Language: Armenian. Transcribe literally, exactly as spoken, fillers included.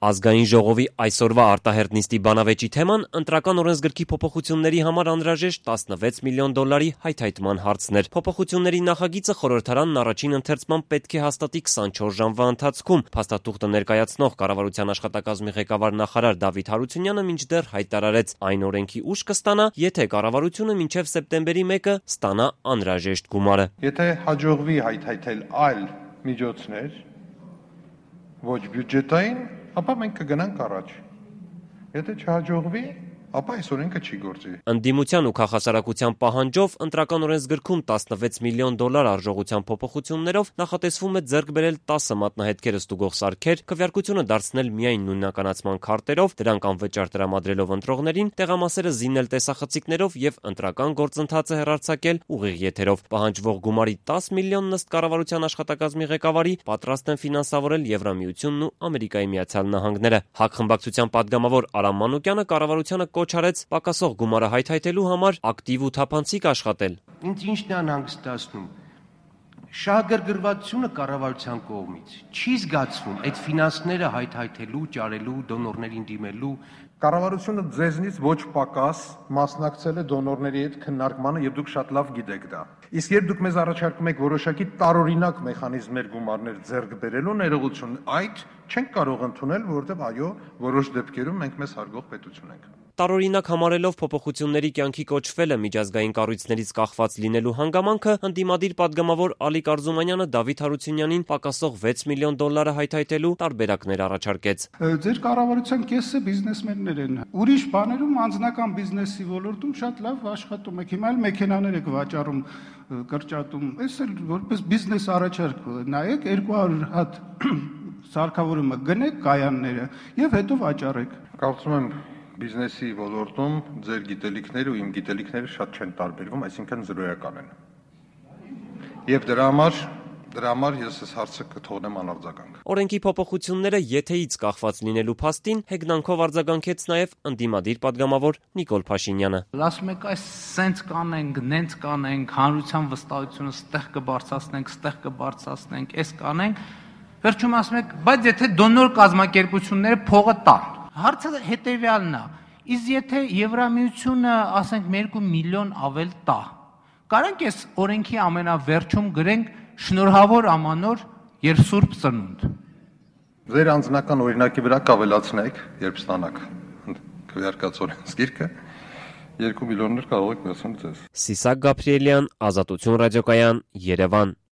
Ազգային ժողովի այսօրվա արտահերտ նիստի բանավեճի թեման ընտրական օրենսգրքի փոփոխությունների համար անհրաժեշտ տասնվեց միլիոն դոլարի հայթայթման հարցն էր։ Փոփոխությունների նախագիծը խորհրդարանն առաջին ընթերցման պետք է հաստատի քսանչորս ժամվա ընթացքում։ Փաստաթուղթը ներկայացնող կառավարության աշխատակազմի ղեկավար նախարար Դավիթ Հարությունյանը մինչդեռ հայտարարեց, այն օրենքի ուժ կստանա, եթե կառավարությունը մինչև սեպտեմբերի մեկը ստանա անհրաժեշտ գումարը։ Եթե հաջողվի հայթայթել այլ միջոցներ, ոչ բյուջետային, ապա մենք կգնանք առաջ։ Եթե չհաջողվի, ապա այս օրենքը չի գործի։ Ընդդիմության ու քաղաքասարակության պահանջով ընտրական օրենսգրքում տասնվեց միլիոն դոլար արժողության փոփոխություններով նախատեսվում է ձեռք բերել տասը մատնահետքեր ստուգող սարքեր, քվեարկությունը դարձնել միայն նույնականացման քարտերով, դրանք անվճար տրամադրելով ընտրողներին, տեղամասերը զինել տեսախցիկներով եւ ընտրական գործընթացը հեռարձակել ուղիղ եթերով։ Պահանջվող գումարի տասը միլիոնն ըստ կառավարության աշխատակազմի ղեկավարի պատրաստ են ֆինանսավորել Եվրամիությունն ու Ամերիկայի Միացյալ Նահանգները։ ՀԱԿ խմբակցության падգամավոր Արամ Մանուկյանը կառավարությանը կոչ արեց պակասող գումարը հայթայթելու համար ակտիվ ու թափանցիկ աշխատել։ Ինձ ինչն է անհանգստացնում։ Շահագրգռվածությունը կառավարության կողմից չի զգացվում այդ ֆինանսները հայթայթելու, ճարելու, դոնորներին դիմելու։ Կառավարությունը ձեզնից ոչ պակաս մասնակցել է դոնորների հետ քննարկմանը եւ դուք շատ լավ գիտեք դա։ Իսկ երբ դուք մեզ առաջարկում եք որոշակի տարօրինակ մեխանիզմներ գումարներ ձեռք բերելու ներողություն, այդ չենք կարող ընդունել, որովհետեւ այո, որոշ դեպքերում մենք մեզ հարգող պետություն ենք։ Տարօրինակ համարելով փոփոխությունների կյանքի կոչվելը միջազգային կառույցներից կախված լինելու հանգամանքը, ընդդիմադիր падգամավոր Ալիկ Արզումանյանը Դավիթ Հարությունյանին պակասող վեց միլիոն դոլարը հայթայթելու տարբերակներ առաջարկեց։ Ձեր կառավարության կեսը բիզնեսմեններ են։ Ուրիշ բաներում անձնական բիզնեսի ոլորտում շատ լավ աշխատում եք։ Հիմա էլ մեքենաներ եք վաճառում, կրճատում։ Այս էլ որպես բիզնես առաջարկ նայեք երկու հարյուր հատ սարքավորումը գնեք կայանները եւ հետո վաճառեք։ Կարծում եմ բիզնեսի ոլորտում ձեր գիտելիքները ու իմ գիտելիքները շատ չեն տարբերվում, այսինքն զրոյական են։ Եվ դրա համար դրա համար ես այս հարցը կթողնեմ անարձագանք։ Օրենքի փոփոխությունները եթեից կախված լինելու փաստին հեգնանքով արձագանքեց նաև ընդդիմադիր падգամավոր Նիկոլ Փաշինյանը։ Ասում եք, այս սենց կանենք, նենց կանենք, հանրության վստահությունը ստեղ կբարձրացնենք, ստեղ կբարձրացնենք, այս կանենք։ Վերջում ասում եք, բայց եթե դոնոր կազմակերպությունները փողը տան։ Հարցը հետևյալն է. իսկ եթե Եվրամիությունը, ասենք, երկու միլիոն ավել տա, կարանք այս օրենքի ամենավերջում գրենք շնորհավոր ամանոր եւ Սուրբ Ծնունդ։ Ձեր անձնական օրինակի վրա կավելացնեք, երբ ստանաք քվեարկած օրենսգիրքը, երկու միլիոններ կարող եք վերցնել ձեզ։ Սիսակ Գաբրիելյան, Ազատություն ռադիոկայան, Երևան։